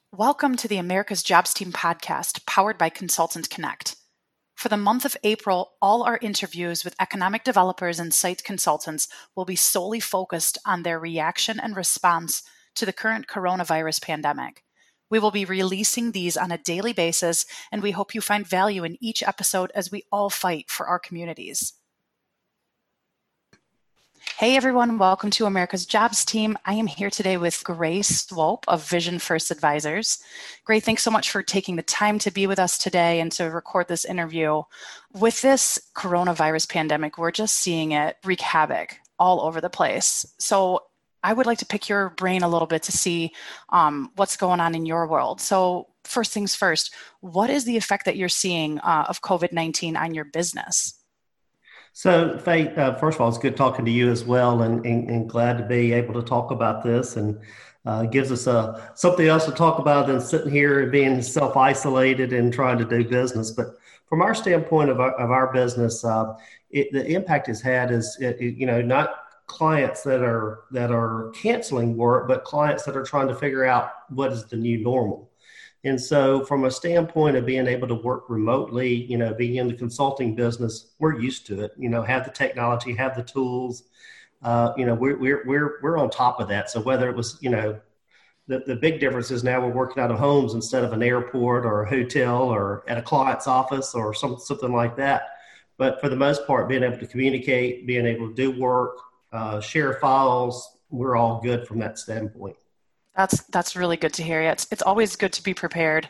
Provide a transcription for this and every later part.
Welcome to the America's Jobs Team podcast, powered by Consultant Connect. For the month of April, all our interviews with economic developers and site consultants will be solely focused on their reaction and response to the current coronavirus pandemic. We will be releasing these on a daily basis, and we hope you find value in each episode as we all fight for our communities. Hey everyone, welcome to America's Jobs Team. I am here today with Gray Swope of Vision First Advisors. Gray, thanks so much for taking the time to be with us today and to record this interview. With this coronavirus pandemic, we're just seeing it wreak havoc all over the place. So I would like to pick your brain a little bit to see what's going on in your world. So first things first, what is the effect that you're seeing of COVID-19 on your business? So, Faith, first of all, it's good talking to you as well, and glad to be able to talk about this, and gives us something else to talk about than sitting here and being self-isolated and trying to do business. But from our standpoint of our business, the impact it's had is, not clients that are canceling work, but clients that are trying to figure out what is the new normal. And so from a standpoint of being able to work remotely, being in the consulting business, we're used to it, have the technology, have the tools, we're on top of that. So whether it was, the big difference is now we're working out of homes instead of an airport or a hotel or at a client's office or something like that. But for the most part, being able to communicate, being able to do work, share files, we're all good from that standpoint. That's really good to hear. It's always good to be prepared.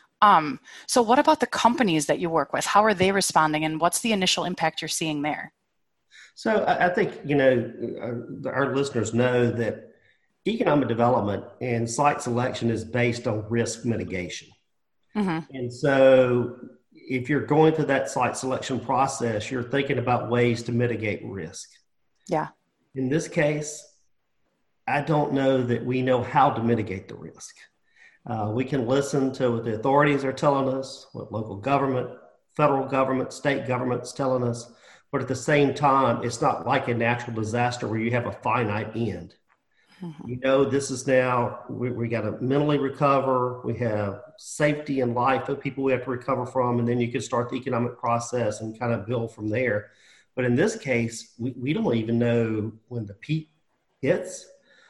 So what about the companies that you work with? How are they responding, and what's the initial impact you're seeing there? So I think, our listeners know that economic development and site selection is based on risk mitigation. Mm-hmm. And so if you're going through that site selection process, you're thinking about ways to mitigate risk. Yeah. In this case, I don't know that we know how to mitigate the risk. We can listen to what the authorities are telling us, what local government, federal government, state government's telling us, but at the same time, it's not like a natural disaster where you have a finite end. Mm-hmm. This is now, we got to mentally recover. We have safety and life of people we have to recover from, and then you can start the economic process and kind of build from there. But in this case, we don't even know when the peak hits.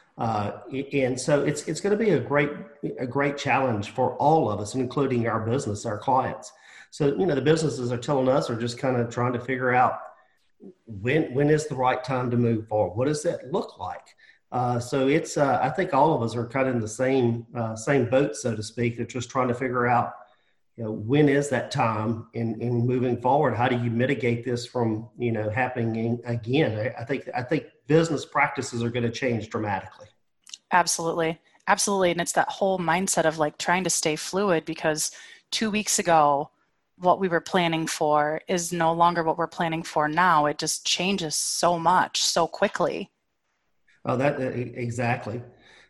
And so it's going to be a great challenge for all of us, including our business, our clients. So, the businesses are telling us, are just kind of trying to figure out when is the right time to move forward? What does that look like? So it's, I think all of us are kind of in the same boat, so to speak. They're just trying to figure out, when is that time in moving forward? How do you mitigate this from, happening again? I think business practices are going to change dramatically. Absolutely. Absolutely. And it's that whole mindset of trying to stay fluid, because 2 weeks ago, what we were planning for is no longer what we're planning for now. It just changes so much, so quickly. Oh, that exactly.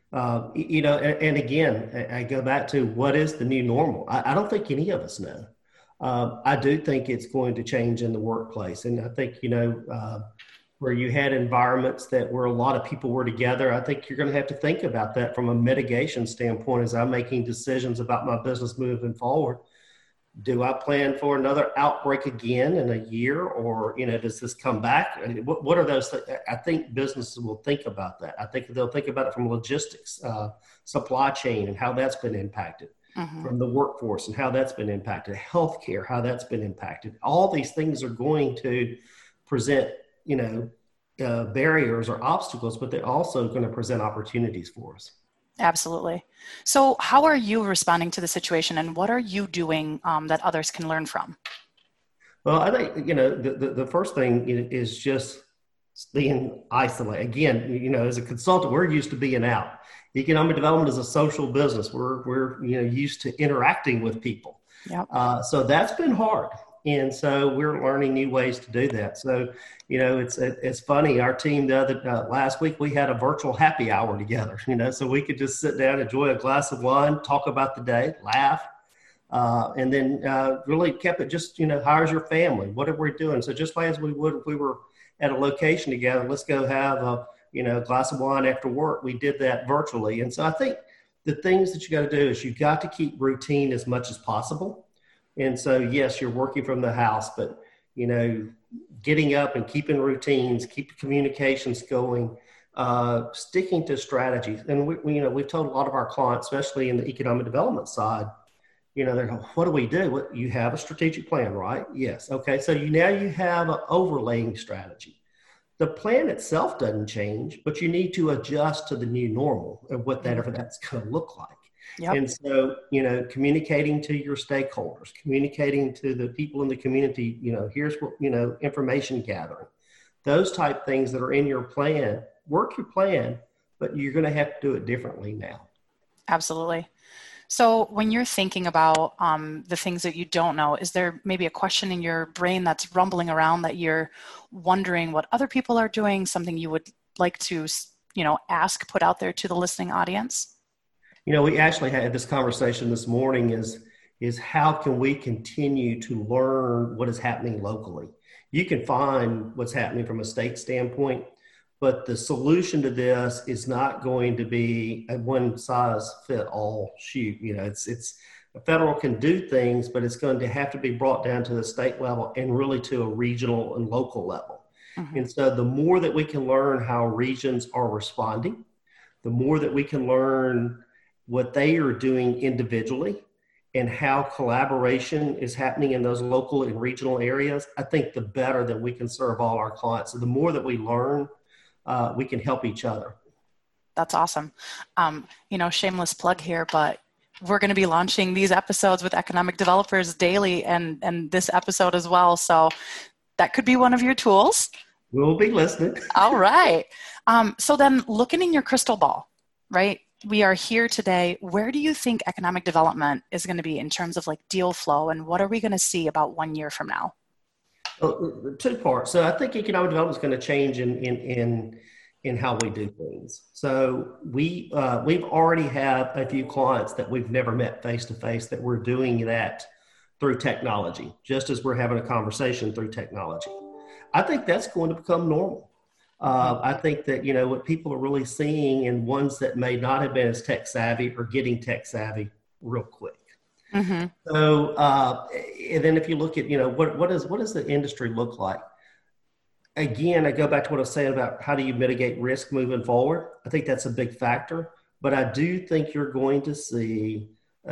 And again, I go back to what is the new normal? I don't think any of us know. I do think it's going to change in the workplace. And I think, where you had environments that where a lot of people were together, I think you're going to have to think about that from a mitigation standpoint as I'm making decisions about my business moving forward. Do I plan for another outbreak again in a year, or, does this come back? What are those things? I think businesses will think about that. I think they'll think about it from logistics, supply chain, and how that's been impacted, mm-hmm. from the workforce and how that's been impacted, healthcare, how that's been impacted. All these things are going to present, barriers or obstacles, but they're also going to present opportunities for us. Absolutely. So how are you responding to the situation, and what are you doing that others can learn from? Well, I think, the first thing is just being isolated. Again, as a consultant, we're used to being out. Economic development is a social business. We're used to interacting with people. Yep. So that's been hard. And so we're learning new ways to do that. So, it's funny. Our team last week, we had a virtual happy hour together, so we could just sit down, enjoy a glass of wine, talk about the day, laugh, and then really kept it just, how's your family? What are we doing? So just like as we would if we were at a location together, let's go have a glass of wine after work. We did that virtually. And so I think the things that you got to do is you got to keep routine as much as possible. And so, yes, you're working from the house, but, getting up and keeping routines, keep communications going, sticking to strategies. And we've told a lot of our clients, especially in the economic development side, they're going, what do we do? You have a strategic plan, right? Yes. Okay. So now you have an overlaying strategy. The plan itself doesn't change, but you need to adjust to the new normal of whatever that's going to look like. Yep. And so, communicating to your stakeholders, communicating to the people in the community, here's what, information gathering, those type things that are in your plan, work your plan, but you're going to have to do it differently now. Absolutely. So when you're thinking about the things that you don't know, is there maybe a question in your brain that's rumbling around that you're wondering what other people are doing, something you would like to, ask, put out there to the listening audience? We actually had this conversation this morning is how can we continue to learn what is happening locally? You can find what's happening from a state standpoint, but the solution to this is not going to be a one size fit all shoot. It's the federal can do things, but it's going to have to be brought down to the state level and really to a regional and local level. Mm-hmm. And so the more that we can learn how regions are responding, the more that we can learn what they are doing individually and how collaboration is happening in those local and regional areas, I think the better that we can serve all our clients. So the more that we learn, we can help each other. That's awesome. Shameless plug here, but we're going to be launching these episodes with economic developers daily and this episode as well. So that could be one of your tools. We'll be listening. All right. So then looking in your crystal ball, right? We are here today. Where do you think economic development is going to be in terms of like deal flow, and what are we going to see about 1 year from now? Well, two parts. So I think economic development is going to change in how we do things. So we've already had a few clients that we've never met face to face that we're doing that through technology, just as we're having a conversation through technology. I think that's going to become normal. I think that, what people are really seeing, and ones that may not have been as tech savvy are getting tech savvy real quick. Mm-hmm. So, and then if you look at, what does the industry look like? Again, I go back to what I was saying about how do you mitigate risk moving forward. I think that's a big factor, but I do think you're going to see a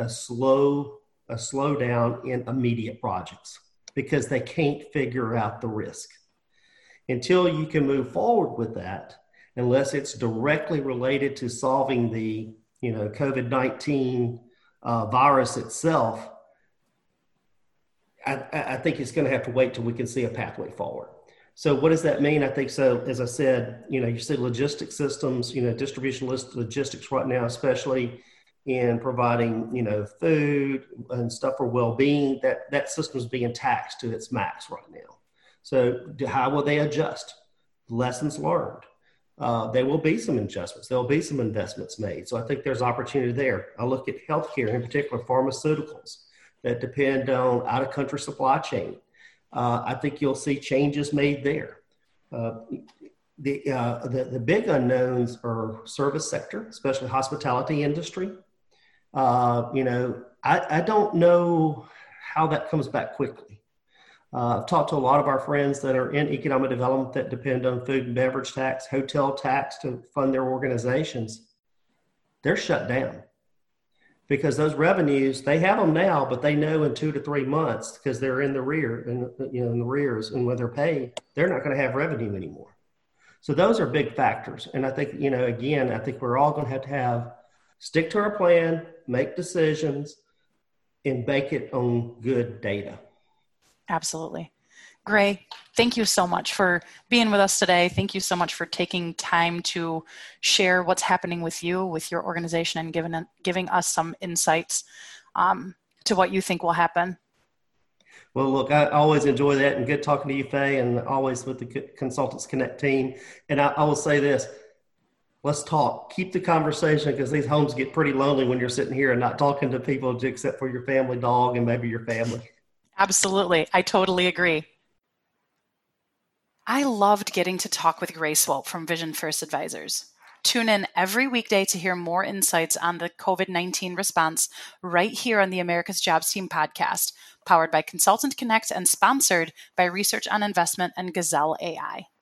slowdown in immediate projects because they can't figure out the risk. Until you can move forward with that, unless it's directly related to solving the, COVID-19 virus itself, I think it's going to have to wait till we can see a pathway forward. So what does that mean? I think so, as I said, you see logistic systems, distribution logistics right now, especially in providing, food and stuff for well-being, that system is being taxed to its max right now. So how will they adjust? Lessons learned. There will be some adjustments. There will be some investments made. So I think there's opportunity there. I look at healthcare, in particular pharmaceuticals that depend on out-of-country supply chain. I think you'll see changes made there. The big unknowns are service sector, especially hospitality industry. I don't know how that comes back quickly. I've talked to a lot of our friends that are in economic development that depend on food and beverage tax, hotel tax to fund their organizations. They're shut down because those revenues, they have them now, but they know in 2 to 3 months because they're in the rears and when they're paid, they're not going to have revenue anymore. So those are big factors. And I think, again, I think we're all going to have stick to our plan, make decisions, and bake it on good data. Absolutely. Gray, thank you so much for being with us today. Thank you so much for taking time to share what's happening with you, with your organization, and giving us some insights to what you think will happen. Well, look, I always enjoy that, and good talking to you, Faye, and always with the Consultants Connect team. And I will say this, let's talk. Keep the conversation, because these homes get pretty lonely when you're sitting here and not talking to people except for your family dog and maybe your family. Absolutely. I totally agree. I loved getting to talk with Gray Swope from Vision First Advisors. Tune in every weekday to hear more insights on the COVID-19 response right here on the America's Jobs Team podcast, powered by Consultant Connect and sponsored by Research on Investment and Gazelle AI.